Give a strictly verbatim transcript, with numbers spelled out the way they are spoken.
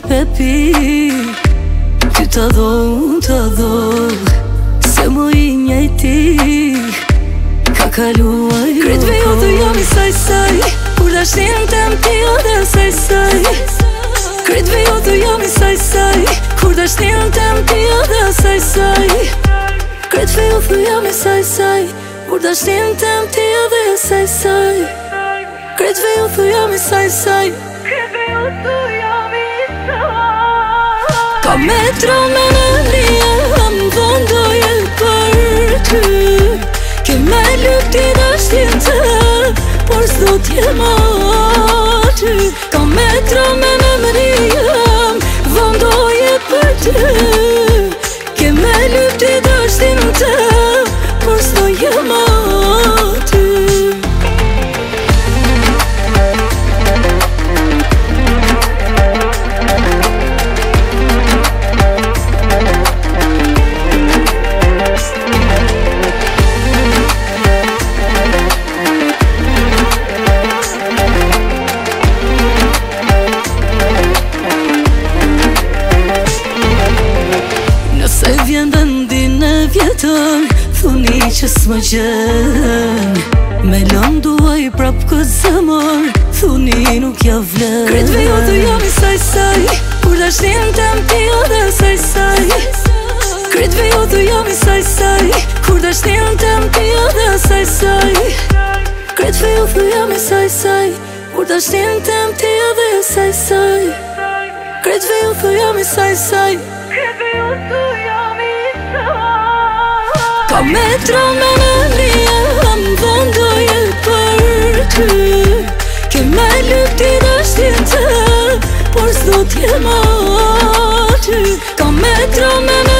e pi. Ty të dho, unë të dho, se më i njejti ka kaluaj. Kryt vejo të jam i saj saj, kur da shtin të më tjo dhe saj saj. Kryt vejo të jam i saj saj, kur da shtin të më tjo dhe saj saj. Kryt vejo të jam i saj saj, kur da shtin të më tjo dhe saj saj. Kryt vejo të jam i saj saj, kryt vejo të jam i saj. Ka metra me në lije, më vëndoje për ty. Ke me lypti dashtin të, por s'do t'jem aty. Ka metra me në lije, më vëndoje për ty. Ke me lypti dashtin të, por s'do jem aty. Nëse vjen vendin e vjetër, thuni që s'më gjen. Me lëm duaj prap këtë zemër, thuni nuk ja vlen. Kryt vejo të jam i saj saj, kur da shtin të më tjo dhe saj saj. Kryt vejo të jam i saj saj, kur da shtin të më tjo dhe saj saj. Kryt vejo të jam i saj saj, kur da shtin të më tjo dhe saj saj. Kryt vejo të jam i saj saj, kryt vejo të jam i saj. Ka metra me në lije, më vëndoje për ty. Ke me lypti dashtin të, por s'do t'jem aty. Ka metra me në